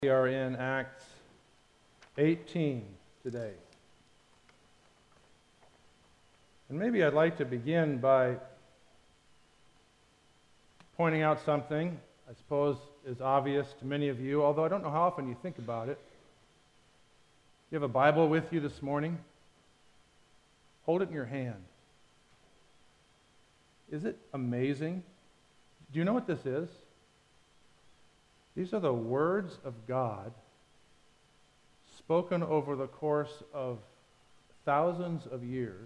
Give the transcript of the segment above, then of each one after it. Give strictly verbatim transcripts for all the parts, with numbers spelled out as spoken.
We are in Acts eighteen today. And maybe I'd like to begin by pointing out something I suppose is obvious to many of you, although I don't know how often you think about it. You have a Bible with you this morning? Hold it in your hand. Is it amazing? Do you know what this is? These are the words of God spoken over the course of thousands of years,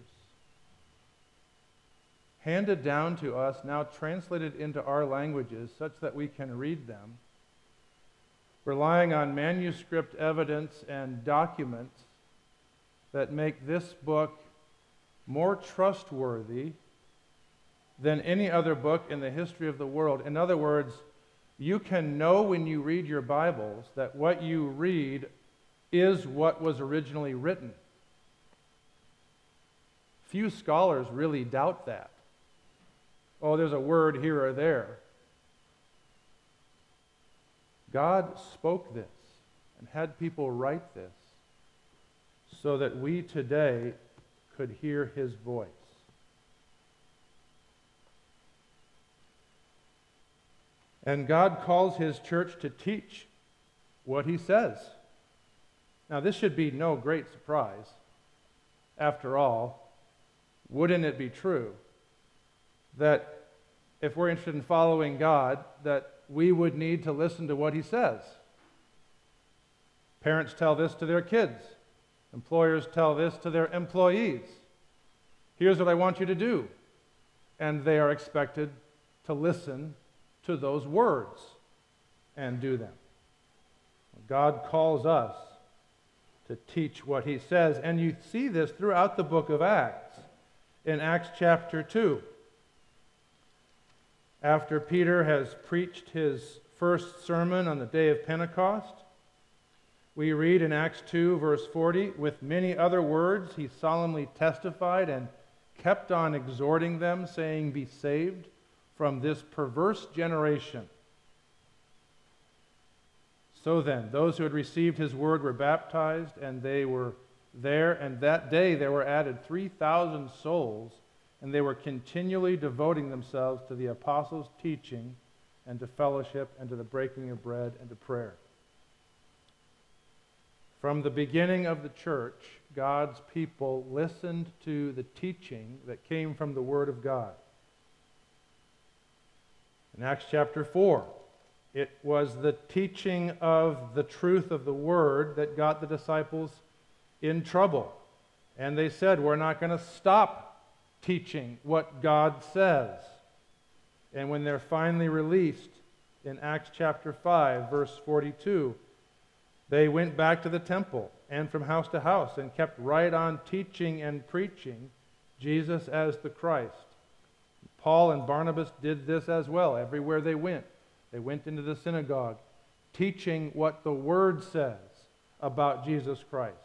handed down to us, now translated into our languages such that we can read them, relying on manuscript evidence and documents that make this book more trustworthy than any other book in the history of the world. In other words, you can know when you read your Bibles that what you read is what was originally written. Few scholars really doubt that. Oh, there's a word here or there. God spoke this and had people write this so that we today could hear His voice. And God calls His church to teach what He says. Now, this should be no great surprise. After all, wouldn't it be true that if we're interested in following God, that we would need to listen to what He says? Parents tell this to their kids. Employers tell this to their employees. Here's what I want you to do. And they are expected to listen to those words and do them. God calls us to teach what He says, and you see this throughout the book of Acts. In Acts chapter two, after Peter has preached his first sermon on the day of Pentecost, we read in Acts two, verse forty, with many other words he solemnly testified and kept on exhorting them, saying, "Be saved from this perverse generation." So then, those who had received his word were baptized, and they were there, and that day there were added three thousand souls, and they were continually devoting themselves to the apostles' teaching, and to fellowship, and to the breaking of bread, and to prayer. From the beginning of the church, God's people listened to the teaching that came from the Word of God. In Acts chapter four, it was the teaching of the truth of the Word that got the disciples in trouble. And they said, we're not going to stop teaching what God says. And when they're finally released in Acts chapter five, verse forty-two, they went back to the temple and from house to house and kept right on teaching and preaching Jesus as the Christ. Paul and Barnabas did this as well. Everywhere they went, they went into the synagogue, teaching what the Word says about Jesus Christ.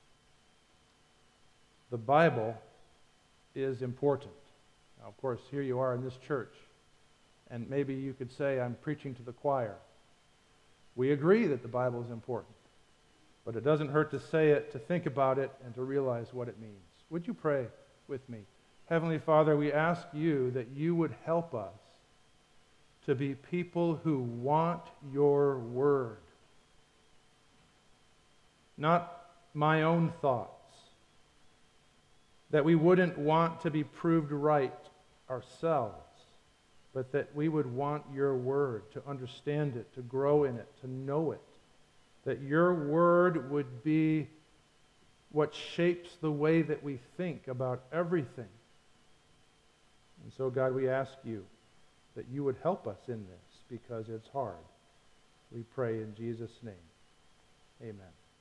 The Bible is important. Now, of course, here you are in this church, and maybe you could say, I'm preaching to the choir. We agree that the Bible is important, but it doesn't hurt to say it, to think about it, and to realize what it means. Would you pray with me? Heavenly Father, we ask you that you would help us to be people who want your word. Not my own thoughts. That we wouldn't want to be proved right ourselves, but that we would want your word, to understand it, to grow in it, to know it. That your word would be what shapes the way that we think about everything. And so, God, we ask you that you would help us in this because it's hard. We pray in Jesus' name. Amen.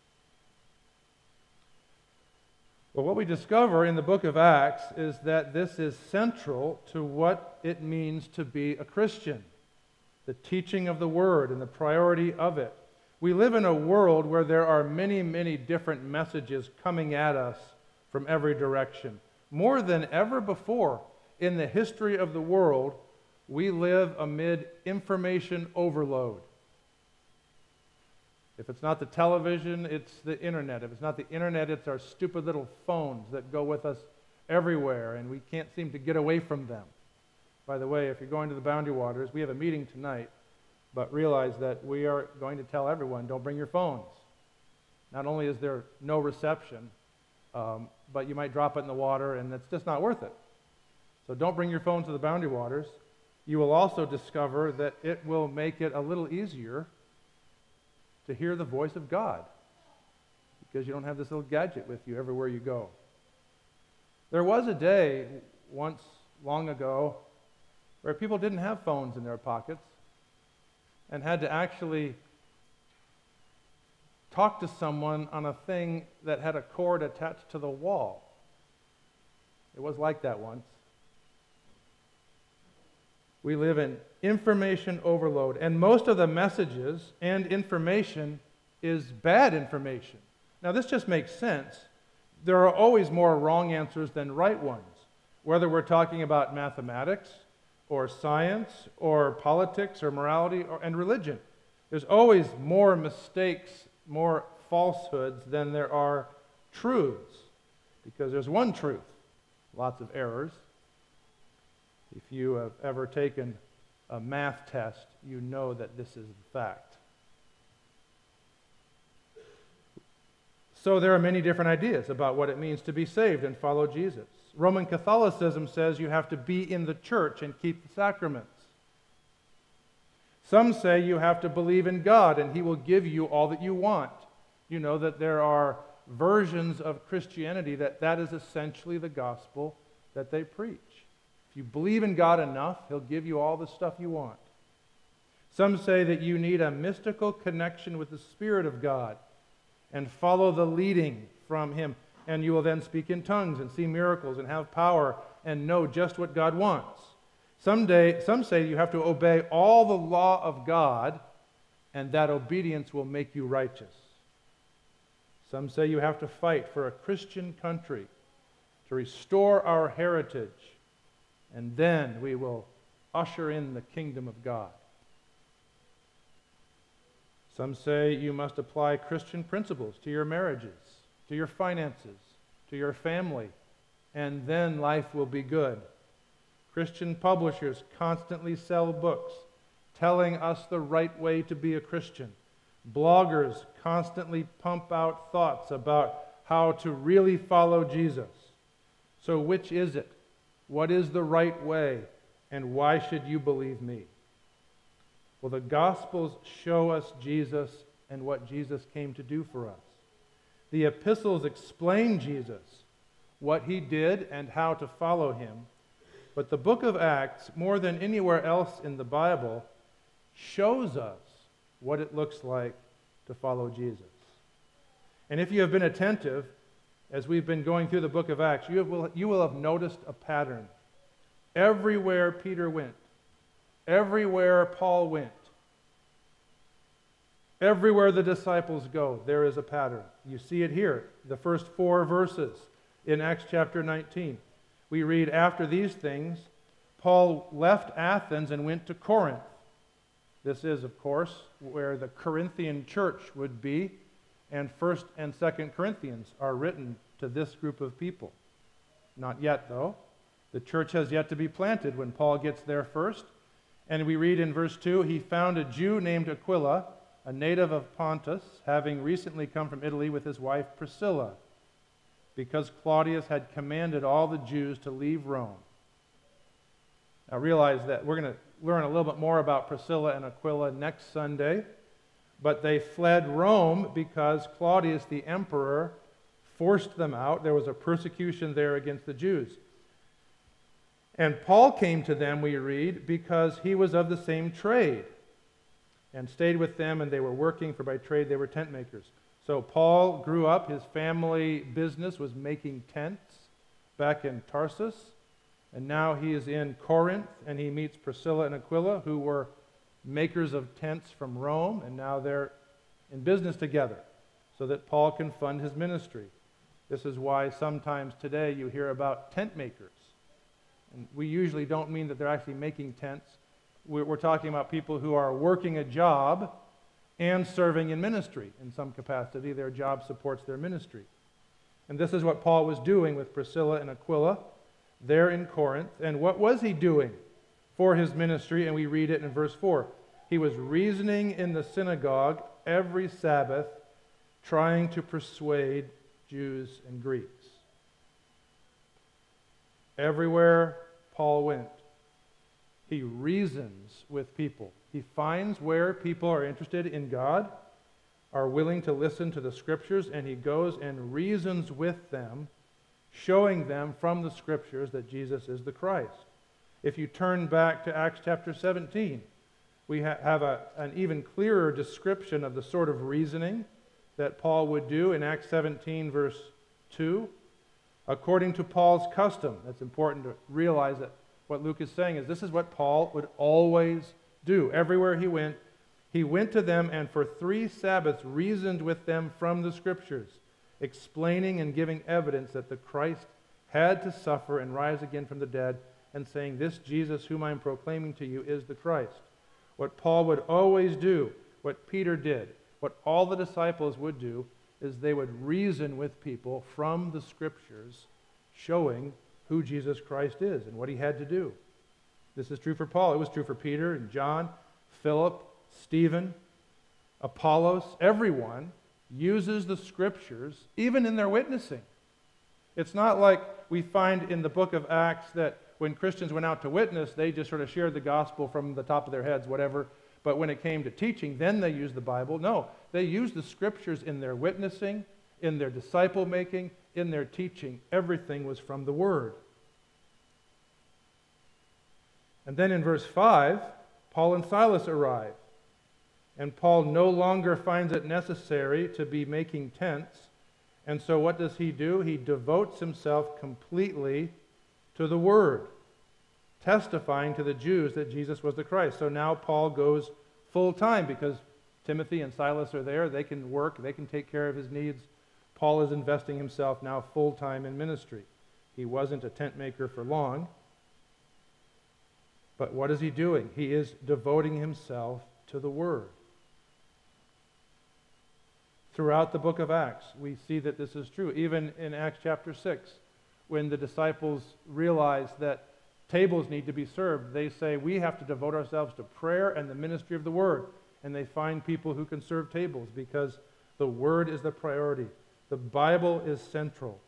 Well, what we discover in the book of Acts is that this is central to what it means to be a Christian. The teaching of the Word and the priority of it. We live in a world where there are many, many different messages coming at us from every direction. More than ever before in the history of the world, we live amid information overload. If it's not the television, it's the internet. If it's not the internet, it's our stupid little phones that go with us everywhere, and we can't seem to get away from them. By the way, if you're going to the Boundary Waters, we have a meeting tonight, but realize that we are going to tell everyone, don't bring your phones. Not only is there no reception, um, but you might drop it in the water, and it's just not worth it. So don't bring your phone to the Boundary Waters. You will also discover that it will make it a little easier to hear the voice of God, because you don't have this little gadget with you everywhere you go. There was a day once long ago where people didn't have phones in their pockets and had to actually talk to someone on a thing that had a cord attached to the wall. It was like that once. We live in information overload, and most of the messages and information is bad information. Now, this just makes sense. There are always more wrong answers than right ones, whether we're talking about mathematics or science or politics or morality or, and religion. There's always more mistakes, more falsehoods than there are truths, because there's one truth, lots of errors. If you have ever taken a math test, you know that this is the fact. So there are many different ideas about what it means to be saved and follow Jesus. Roman Catholicism says you have to be in the church and keep the sacraments. Some say you have to believe in God and He will give you all that you want. You know that there are versions of Christianity that that is essentially the gospel that they preach. If you believe in God enough, He'll give you all the stuff you want. Some say that you need a mystical connection with the Spirit of God and follow the leading from Him, and you will then speak in tongues and see miracles and have power and know just what God wants. Someday, some say you have to obey all the law of God, and that obedience will make you righteous. Some say you have to fight for a Christian country to restore our heritage, and then we will usher in the kingdom of God. Some say you must apply Christian principles to your marriages, to your finances, to your family, and then life will be good. Christian publishers constantly sell books telling us the right way to be a Christian. Bloggers constantly pump out thoughts about how to really follow Jesus. So which is it? What is the right way? And why should you believe me? Well, the Gospels show us Jesus and what Jesus came to do for us. The epistles explain Jesus, what He did and how to follow Him. But the book of Acts, more than anywhere else in the Bible, shows us what it looks like to follow Jesus. And if you have been attentive, as we've been going through the book of Acts, you will, you will have noticed a pattern. Everywhere Peter went, everywhere Paul went, everywhere the disciples go, there is a pattern. You see it here, the first four verses in Acts chapter nineteen. We read, after these things, Paul left Athens and went to Corinth. This is, of course, where the Corinthian church would be, and First and Second Corinthians are written to this group of people. Not yet, though. The church has yet to be planted when Paul gets there first. And we read in verse two, he found a Jew named Aquila, a native of Pontus, having recently come from Italy with his wife Priscilla, because Claudius had commanded all the Jews to leave Rome. Now realize that we're going to learn a little bit more about Priscilla and Aquila next Sunday, but they fled Rome because Claudius the emperor forced them out. There was a persecution there against the Jews. And Paul came to them, we read, because he was of the same trade, and stayed with them, and they were working, for by trade they were tent makers. So Paul grew up, his family business was making tents back in Tarsus, and now he is in Corinth, and he meets Priscilla and Aquila, who were makers of tents from Rome, and now they're in business together so that Paul can fund his ministry. This is why sometimes today you hear about tent makers. And we usually don't mean that they're actually making tents. We're, we're talking about people who are working a job and serving in ministry in some capacity. Their job supports their ministry. And this is what Paul was doing with Priscilla and Aquila there in Corinth. And what was he doing for his ministry? And we read it in verse four. He was reasoning in the synagogue every Sabbath, trying to persuade Jews and Greeks. Everywhere Paul went, he reasons with people. He finds where people are interested in God, are willing to listen to the Scriptures, and he goes and reasons with them, showing them from the Scriptures that Jesus is the Christ. If you turn back to Acts chapter seventeen, we ha- have a, an even clearer description of the sort of reasoning that Paul would do in Acts seventeen, verse two. According to Paul's custom, it's important to realize that what Luke is saying is this is what Paul would always do. Everywhere he went, he went to them and for three Sabbaths reasoned with them from the Scriptures, explaining and giving evidence that the Christ had to suffer and rise again from the dead, and saying, this Jesus whom I am proclaiming to you is the Christ. What Paul would always do, what Peter did, what all the disciples would do, is they would reason with people from the Scriptures, showing who Jesus Christ is and what he had to do. This is true for Paul. It was true for Peter and John, Philip, Stephen, Apollos. Everyone uses the Scriptures, even in their witnessing. It's not like we find in the book of Acts that when Christians went out to witness, they just sort of shared the gospel from the top of their heads, whatever. But when it came to teaching, then they used the Bible. No, they used the Scriptures in their witnessing, in their disciple making, in their teaching. Everything was from the Word. And then in verse five, Paul and Silas arrive. And Paul no longer finds it necessary to be making tents. And so what does he do? He devotes himself completely to the Word, testifying to the Jews that Jesus was the Christ. So now Paul goes full time because Timothy and Silas are there. They can work. They can take care of his needs. Paul is investing himself now full time in ministry. He wasn't a tent maker for long. But what is he doing? He is devoting himself to the Word. Throughout the book of Acts, we see that this is true. Even in Acts chapter six, when the disciples realize that tables need to be served, they say, we have to devote ourselves to prayer and the ministry of the Word. And they find people who can serve tables because the Word is the priority. The Bible is central.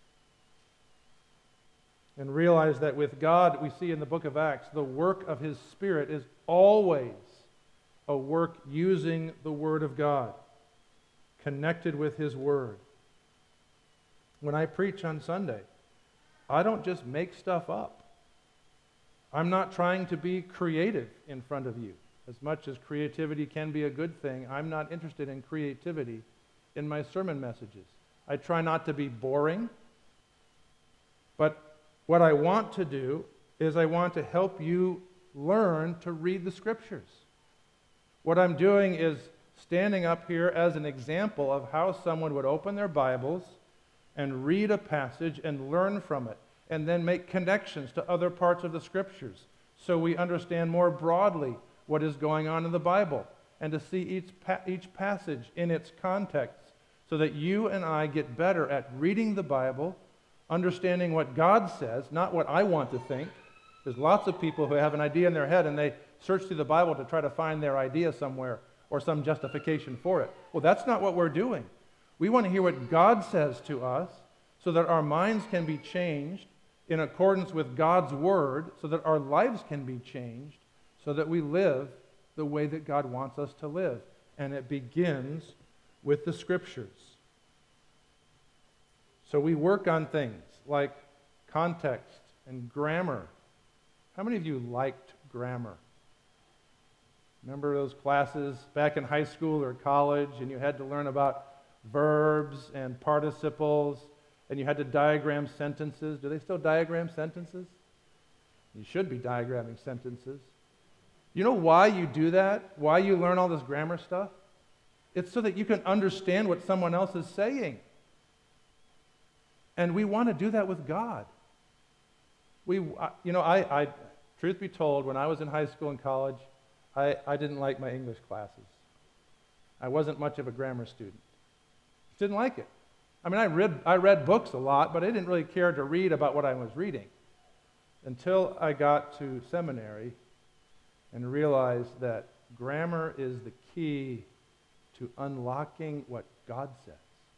And realize that with God, we see in the book of Acts, the work of His Spirit is always a work using the Word of God, connected with His Word. When I preach on Sunday, I don't just make stuff up. I'm not trying to be creative in front of you. As much as creativity can be a good thing, I'm not interested in creativity in my sermon messages. I try not to be boring, but what I want to do is I want to help you learn to read the Scriptures. What I'm doing is standing up here as an example of how someone would open their Bibles and read a passage and learn from it, and then make connections to other parts of the Scriptures so we understand more broadly what is going on in the Bible, and to see each, pa- each passage in its context so that you and I get better at reading the Bible, understanding what God says, not what I want to think. There's lots of people who have an idea in their head and they search through the Bible to try to find their idea somewhere or some justification for it. Well, that's not what we're doing. We want to hear what God says to us so that our minds can be changed in accordance with God's Word, so that our lives can be changed, so that we live the way that God wants us to live. And it begins with the Scriptures. So we work on things like context and grammar. How many of you liked grammar? Remember those classes back in high school or college, and you had to learn about verbs and participles, and you had to diagram sentences. Do they still diagram sentences? You should be diagramming sentences. You know why you do that? Why you learn all this grammar stuff? It's so that you can understand what someone else is saying. And we want to do that with God. We, you know, I, I, truth be told, when I was in high school and college, I, I didn't like my English classes. I wasn't much of a grammar student. Didn't like it. I mean, I read, I read books a lot, but I didn't really care to read about what I was reading until I got to seminary and realized that grammar is the key to unlocking what God says.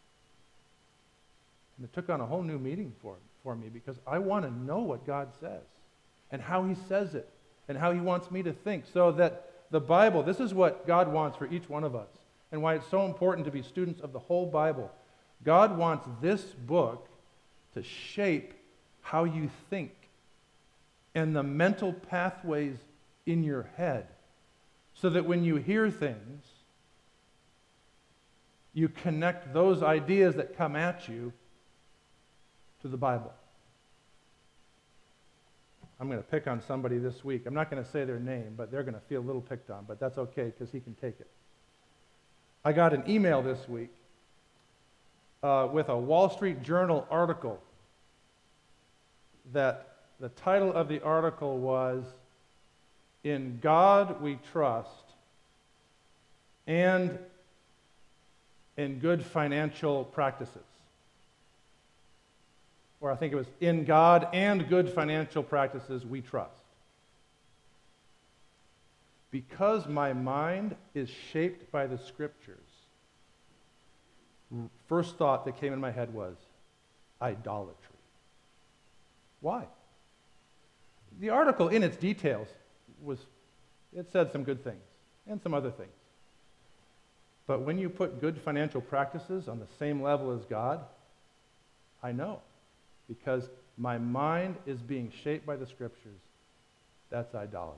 And it took on a whole new meaning for, for me because I want to know what God says and how he says it and how he wants me to think, so that the Bible, this is what God wants for each one of us and why it's so important to be students of the whole Bible. God wants this book to shape how you think and the mental pathways in your head, so that when you hear things, you connect those ideas that come at you to the Bible. I'm going to pick on somebody this week. I'm not going to say their name, but they're going to feel a little picked on, but that's okay because he can take it. I got an email this week uh, with a Wall Street Journal article that the title of the article was, "In God We Trust and in Good Financial Practices." Or I think it was, "In God and Good Financial Practices We Trust." Because my mind is shaped by the Scriptures, first thought that came in my head was idolatry. Why? The article in its details was, it said some good things and some other things. But when you put good financial practices on the same level as God, I know, because my mind is being shaped by the Scriptures. That's idolatry.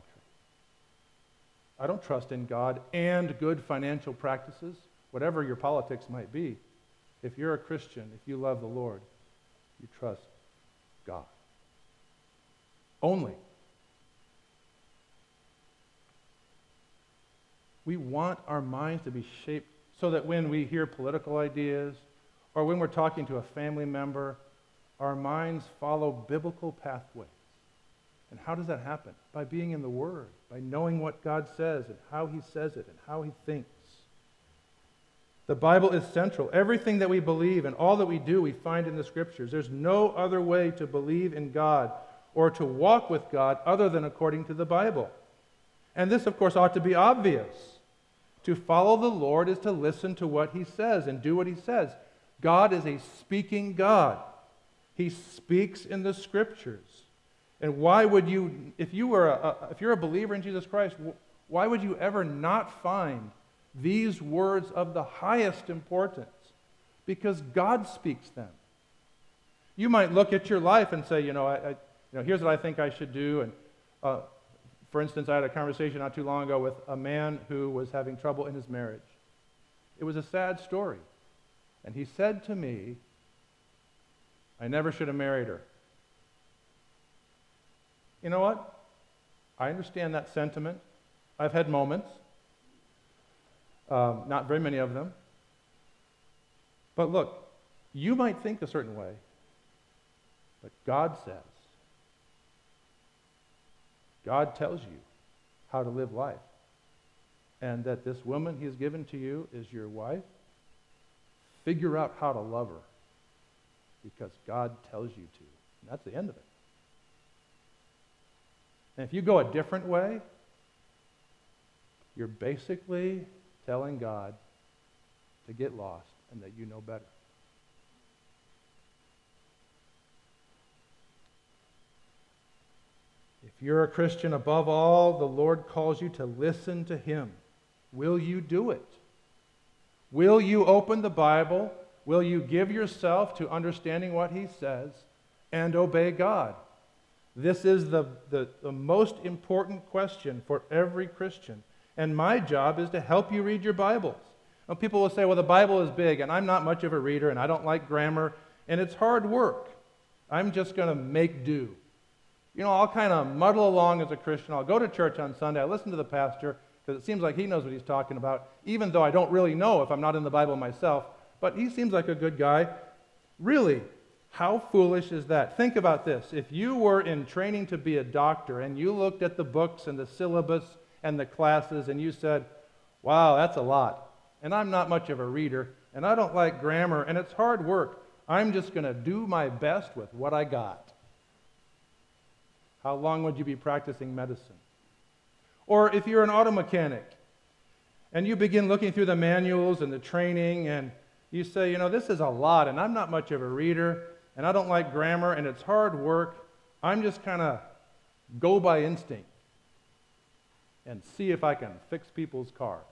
I don't trust in God and good financial practices, whatever your politics might be. If you're a Christian, if you love the Lord, you trust God. Only. We want our minds to be shaped so that when we hear political ideas or when we're talking to a family member, our minds follow biblical pathways. And how does that happen? By being in the Word, by knowing what God says and how he says it and how he thinks. The Bible is central. Everything that we believe and all that we do, we find in the Scriptures. There's no other way to believe in God or to walk with God other than according to the Bible. And this, of course, ought to be obvious. To follow the Lord is to listen to what he says and do what he says. God is a speaking God. He speaks in the Scriptures. And why would you, if you were a, if you're a believer in Jesus Christ, why would you ever not find these words of the highest importance? Because God speaks them. You might look at your life and say, you know, I, I, you know, here's what I think I should do. And uh, for instance, I had a conversation not too long ago with a man who was having trouble in his marriage. It was a sad story. And he said to me, "I never should have married her." You know what? I understand that sentiment. I've had moments. Um, not very many of them. But look, you might think a certain way, but God says, God tells you how to live life. And that this woman he's given to you is your wife. Figure out how to love her, because God tells you to. And that's the end of it. And if you go a different way, you're basically telling God to get lost and that you know better. If you're a Christian, above all, the Lord calls you to listen to him. Will you do it? Will you open the Bible? Will you give yourself to understanding what he says and obey God? This is the, the, the most important question for every Christian. And my job is to help you read your Bibles. Now, people will say, well, the Bible is big, and I'm not much of a reader, and I don't like grammar, and it's hard work. I'm just going to make do. You know, I'll kind of muddle along as a Christian. I'll go to church on Sunday. I listen to the pastor, because it seems like he knows what he's talking about, even though I don't really know if I'm not in the Bible myself. But he seems like a good guy. Really, how foolish is that? Think about this. If you were in training to be a doctor and you looked at the books and the syllabus and the classes and you said, wow, that's a lot, and I'm not much of a reader, and I don't like grammar, and it's hard work. I'm just going to do my best with what I got. How long would you be practicing medicine? Or if you're an auto mechanic, and you begin looking through the manuals and the training, and you say, you know, this is a lot, and I'm not much of a reader, and I don't like grammar, and it's hard work. I'm just kind of go by instinct and see if I can fix people's cars.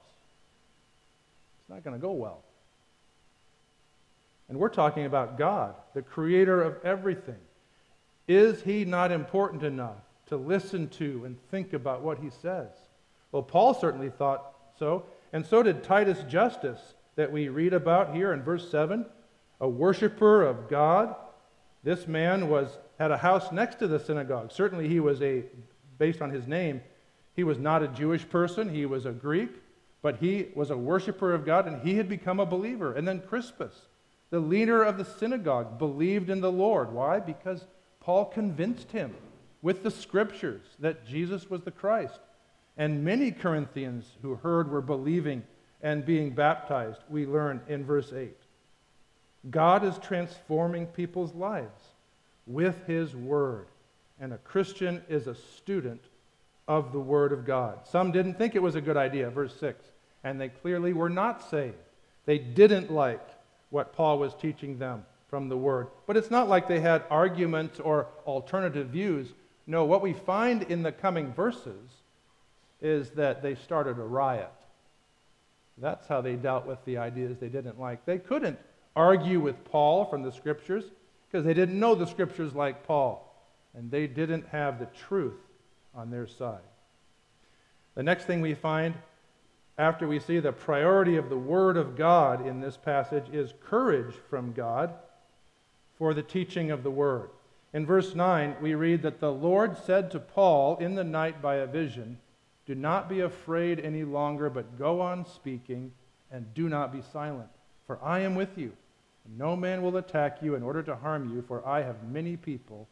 It's not going to go well. And we're talking about God, the creator of everything. Is he not important enough to listen to and think about what he says? Well, Paul certainly thought so, and so did Titus Justus, that we read about here in verse seven, a worshiper of God. This man was had a house next to the synagogue. Certainly he was a, based on his name, he was not a Jewish person, he was a Greek, but he was a worshiper of God, and he had become a believer. And then Crispus, the leader of the synagogue, believed in the Lord. Why? Because Paul convinced him with the scriptures that Jesus was the Christ. And many Corinthians who heard were believing and being baptized, we learn in verse eight. God is transforming people's lives with his word, and a Christian is a student of the word of God. Some didn't think it was a good idea, verse six, and they clearly were not saved. They didn't like what Paul was teaching them from the word. But it's not like they had arguments or alternative views. No, what we find in the coming verses is that they started a riot. That's how they dealt with the ideas they didn't like. They couldn't argue with Paul from the scriptures because they didn't know the scriptures like Paul, and they didn't have the truth on their side. The next thing we find after we see the priority of the Word of God in this passage is courage from God for the teaching of the Word. In verse nine, we read that the Lord said to Paul in the night by a vision, "Do not be afraid any longer, but go on speaking, and do not be silent, for I am with you. No man will attack you in order to harm you, for I have many people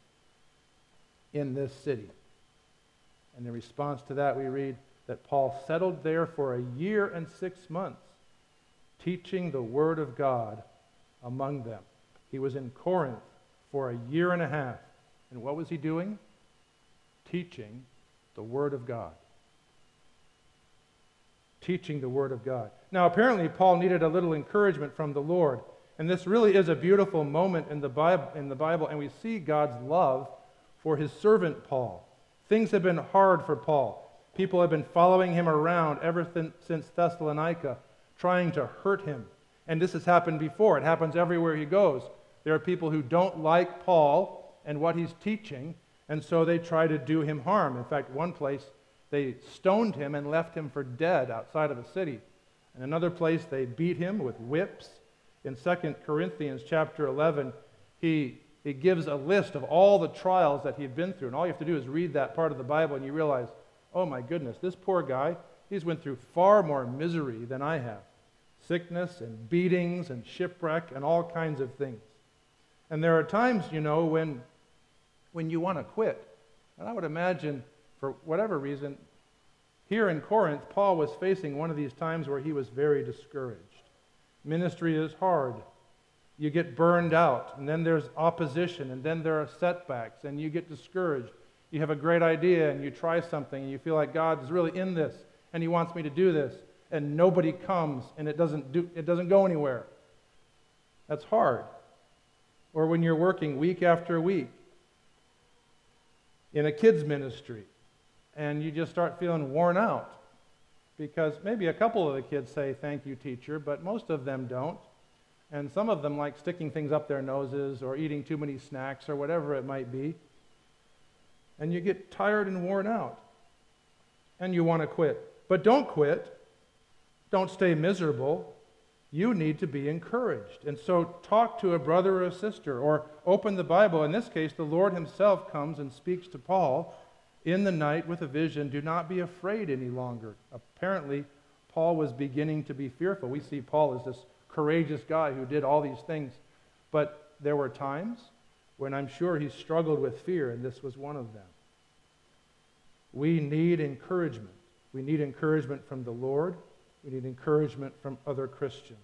in this city." And in response to that, we read that Paul settled there for a year and six months, teaching the Word of God among them. He was in Corinth for a year and a half. And what was he doing? Teaching the Word of God. Teaching the Word of God. Now, apparently, Paul needed a little encouragement from the Lord. And this really is a beautiful moment in the Bible, in the Bible, and we see God's love for his servant Paul. Things have been hard for Paul. People have been following him around ever th- since Thessalonica, trying to hurt him. And this has happened before. It happens everywhere he goes. There are people who don't like Paul and what he's teaching, and so they try to do him harm. In fact, one place, they stoned him and left him for dead outside of a city. In another place, they beat him with whips. In Second Corinthians chapter eleven, he, he gives a list of all the trials that he had been through. And all you have to do is read that part of the Bible, and you realize, oh my goodness, this poor guy, he's went through far more misery than I have. Sickness and beatings and shipwreck and all kinds of things. And there are times, you know, when, when you want to quit. And I would imagine, for whatever reason, here in Corinth, Paul was facing one of these times where he was very discouraged. Ministry is hard. You get burned out, and then there's opposition, and then there are setbacks, and you get discouraged. You have a great idea, and you try something, and you feel like God is really in this, and he wants me to do this, and nobody comes, and it doesn't do, it doesn't go anywhere. That's hard. Or when you're working week after week in a kids ministry, and you just start feeling worn out, because maybe a couple of the kids say, "Thank you, teacher," but most of them don't. And some of them like sticking things up their noses or eating too many snacks or whatever it might be. And you get tired and worn out. And you want to quit. But don't quit. Don't stay miserable. You need to be encouraged. And so talk to a brother or a sister, or open the Bible. In this case, the Lord himself comes and speaks to Paul in the night with a vision. Do not be afraid any longer. Apparently, Paul was beginning to be fearful. We see Paul as this courageous guy who did all these things. But there were times when I'm sure he struggled with fear, and this was one of them. We need encouragement. We need encouragement from the Lord. We need encouragement from other Christians.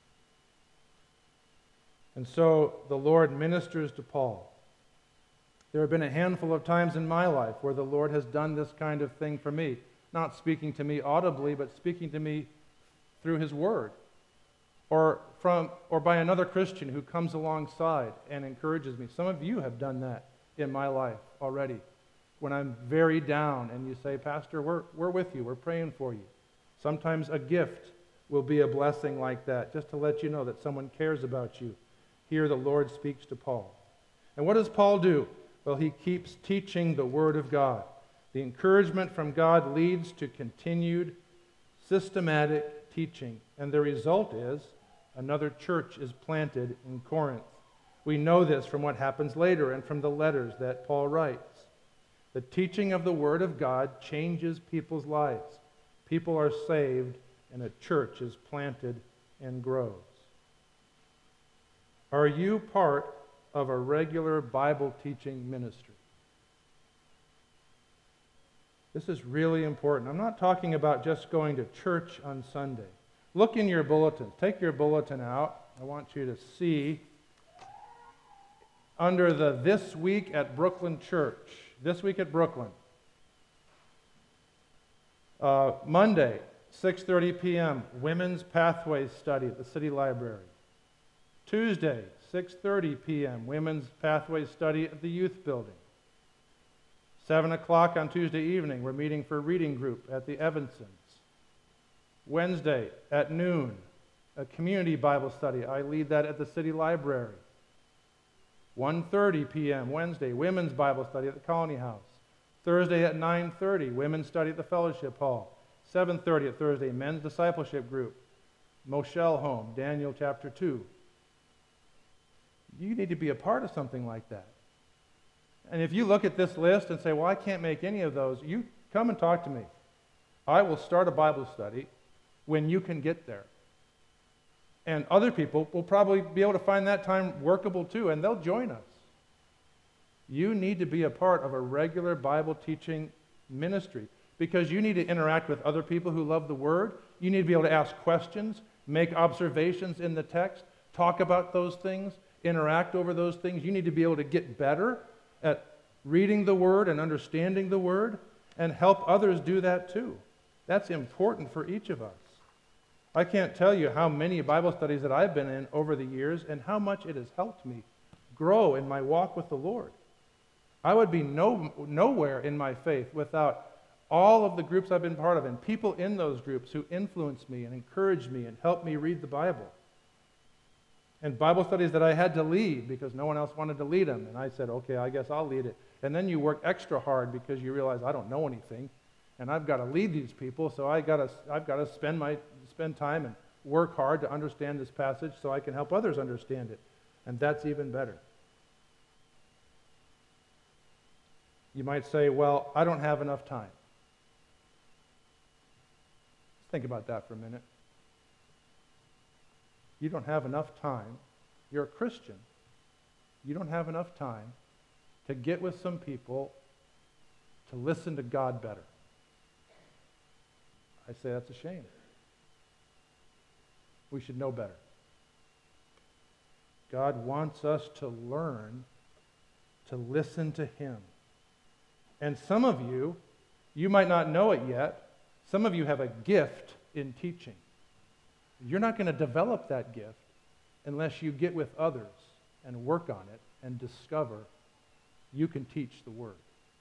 And so the Lord ministers to Paul. There have been a handful of times in my life where the Lord has done this kind of thing for me, not speaking to me audibly, but speaking to me through His Word, or from or by another Christian who comes alongside and encourages me. Some of you have done that in my life already. When I'm very down and you say, Pastor, we're, we're with you, we're praying for you. Sometimes a gift will be a blessing like that, just to let you know that someone cares about you. Here the Lord speaks to Paul. And what does Paul do? Well, he keeps teaching the Word of God. The encouragement from God leads to continued, systematic teaching. And the result is another church is planted in Corinth. We know this from what happens later and from the letters that Paul writes. The teaching of the Word of God changes people's lives. People are saved, and a church is planted and grows. Are you part of a regular Bible teaching ministry? This is really important. I'm not talking about just going to church on Sunday. Look in your bulletins. Take your bulletin out. I want you to see under the This Week at Brooklyn Church. This Week at Brooklyn. Uh, Monday, six thirty p.m., Women's Pathways Study at the City Library. Tuesday, six thirty p.m., Women's Pathways Study at the Youth Building. seven o'clock on Tuesday evening, we're meeting for reading group at the Evansons. Wednesday at noon, a community Bible study. I lead that at the City Library. one thirty p.m. Wednesday, Women's Bible Study at the Colony House. Thursday at nine thirty, Women's Study at the Fellowship Hall. seven thirty at Thursday, Men's Discipleship Group. Moshel Home, Daniel chapter two. You need to be a part of something like that. And if you look at this list and say, well, I can't make any of those, you come and talk to me. I will start a Bible study when you can get there. And other people will probably be able to find that time workable too, and they'll join us. You need to be a part of a regular Bible teaching ministry because you need to interact with other people who love the Word. You need to be able to ask questions, make observations in the text, talk about those things, interact over those things. You need to be able to get better at reading the Word and understanding the Word and help others do that too. That's important for each of us. I can't tell you how many Bible studies that I've been in over the years and how much it has helped me grow in my walk with the Lord. I would be no, nowhere in my faith without all of the groups I've been part of and people in those groups who influenced me and encouraged me and helped me read the Bible. And Bible studies that I had to lead because no one else wanted to lead them. And I said, okay, I guess I'll lead it. And then you work extra hard because you realize I don't know anything. And I've got to lead these people, so I got to, I've got to spend my spend time and work hard to understand this passage so I can help others understand it. And that's even better. You might say, well, I don't have enough time. Let's think about that for a minute. You don't have enough time. You're a Christian. You don't have enough time to get with some people to listen to God better. I say that's a shame. We should know better. God wants us to learn to listen to Him. And some of you, you might not know it yet, some of you have a gift in teaching. You're not going to develop that gift unless you get with others and work on it and discover you can teach the Word.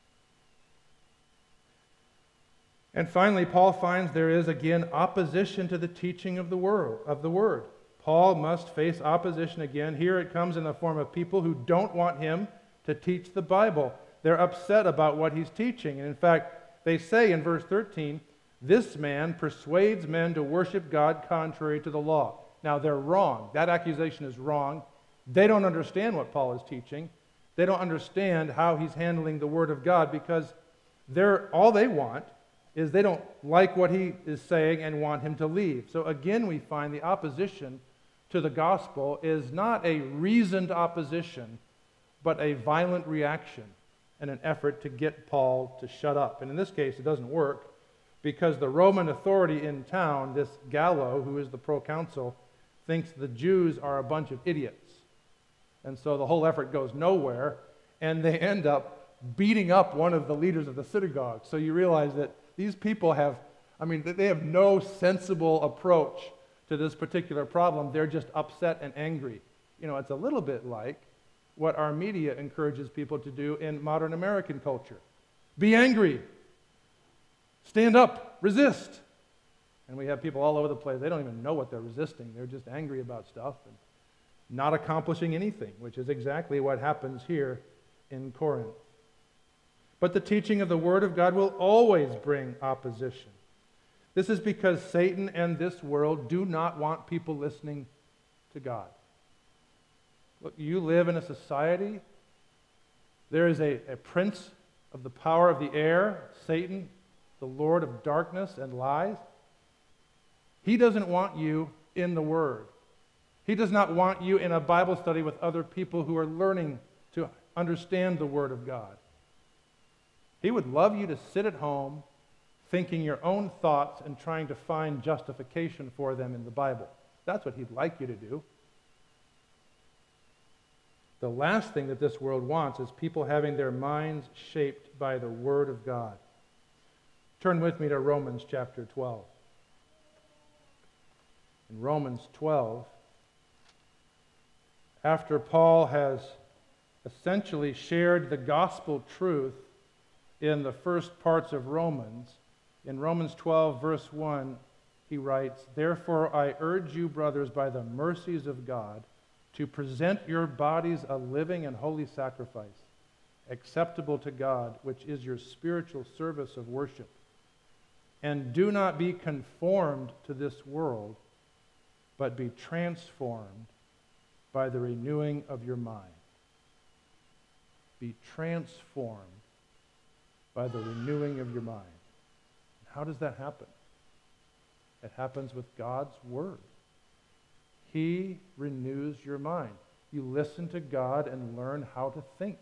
And finally, Paul finds there is again opposition to the teaching of the word, of the word. Paul must face opposition again. Here it comes in the form of people who don't want him to teach the Bible. They're upset about what he's teaching. And in fact, they say in verse thirteen, this man persuades men to worship God contrary to the law. Now, they're wrong. That accusation is wrong. They don't understand what Paul is teaching. They don't understand how he's handling the Word of God because they're all they want is they don't like what he is saying and want him to leave. So again, we find the opposition to the gospel is not a reasoned opposition, but a violent reaction and an effort to get Paul to shut up. And in this case, it doesn't work. because the Roman authority in town, this Gallo, who is the proconsul, thinks the Jews are a bunch of idiots. And so the whole effort goes nowhere, and they end up beating up one of the leaders of the synagogue. So you realize that these people have, I mean, they have no sensible approach to this particular problem. They're just upset and angry. You know, it's a little bit like what our media encourages people to do in modern American culture. Be angry. Stand up. Resist. And we have people all over the place. They don't even know what they're resisting. They're just angry about stuff and not accomplishing anything, which is exactly what happens here in Corinth. But the teaching of the Word of God will always bring opposition. This is because Satan and this world do not want people listening to God. Look, you live in a society. There is a, a prince of the power of the air, Satan, the Lord of darkness and lies. He doesn't want you in the Word. He does not want you in a Bible study with other people who are learning to understand the Word of God. He would love you to sit at home thinking your own thoughts and trying to find justification for them in the Bible. That's what he'd like you to do. The last thing that this world wants is people having their minds shaped by the Word of God. Turn with me to Romans chapter twelve. In Romans twelve, after Paul has essentially shared the gospel truth in the first parts of Romans, in Romans twelve, verse one, he writes, "Therefore I urge you, brothers, by the mercies of God, to present your bodies a living and holy sacrifice, acceptable to God, which is your spiritual service of worship. And do not be conformed to this world, but be transformed by the renewing of your mind." Be transformed by the renewing of your mind. How does that happen? It happens with God's Word. He renews your mind. You listen to God and learn how to think.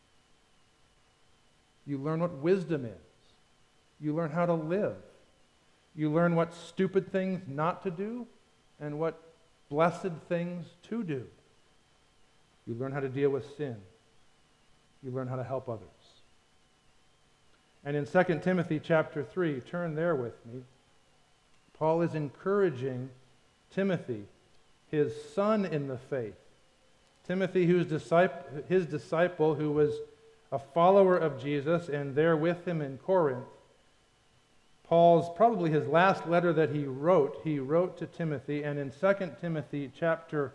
You learn what wisdom is. You learn how to live. You learn what stupid things not to do and what blessed things to do. You learn how to deal with sin. You learn how to help others. And in Second Timothy chapter three, turn there with me, Paul is encouraging Timothy, his son in the faith. Timothy, whose disciple, his disciple, who was a follower of Jesus and there with him in Corinth. Paul's, probably his last letter that he wrote, he wrote to Timothy, and in Second Timothy chapter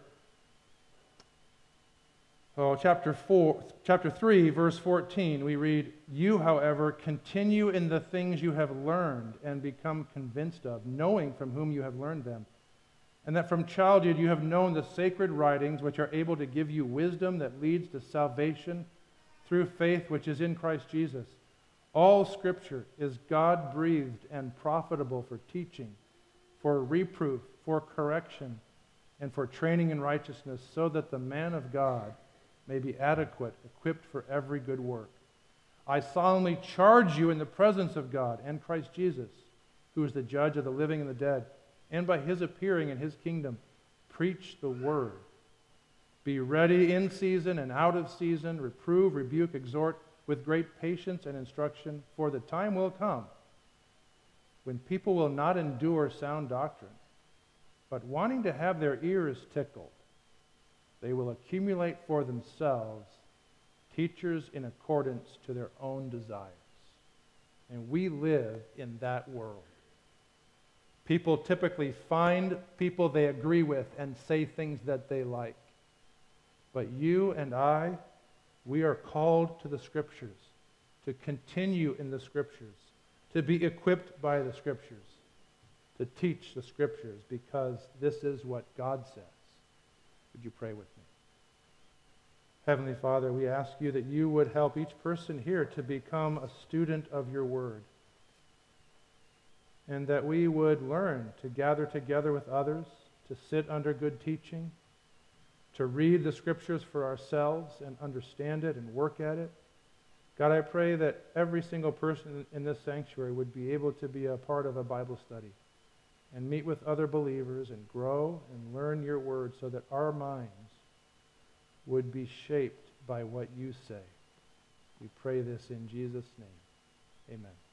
Oh, chapter four, chapter three, verse fourteen, we read, "You, however, continue in the things you have learned and become convinced of, knowing from whom you have learned them, and that from childhood you have known the sacred writings, which are able to give you wisdom that leads to salvation through faith which is in Christ Jesus. All Scripture is God-breathed and profitable for teaching, for reproof, for correction, and for training in righteousness, so that the man of God may be adequate, equipped for every good work. I solemnly charge you in the presence of God and Christ Jesus, who is the judge of the living and the dead, and by his appearing in his kingdom, preach the word. Be ready in season and out of season, reprove, rebuke, exhort with great patience and instruction, for the time will come when people will not endure sound doctrine, but wanting to have their ears tickled, they will accumulate for themselves teachers in accordance to their own desires." And we live in that world. People typically find people they agree with and say things that they like. But you and I, we are called to the Scriptures, to continue in the Scriptures, to be equipped by the Scriptures, to teach the Scriptures, because this is what God says. Would you pray with me? Heavenly Father, we ask you that you would help each person here to become a student of your word, and that we would learn to gather together with others, to sit under good teaching, to read the Scriptures for ourselves and understand it and work at it. God, I pray that every single person in this sanctuary would be able to be a part of a Bible study and meet with other believers and grow and learn your word so that our minds would be shaped by what you say. We pray this in Jesus' name. Amen.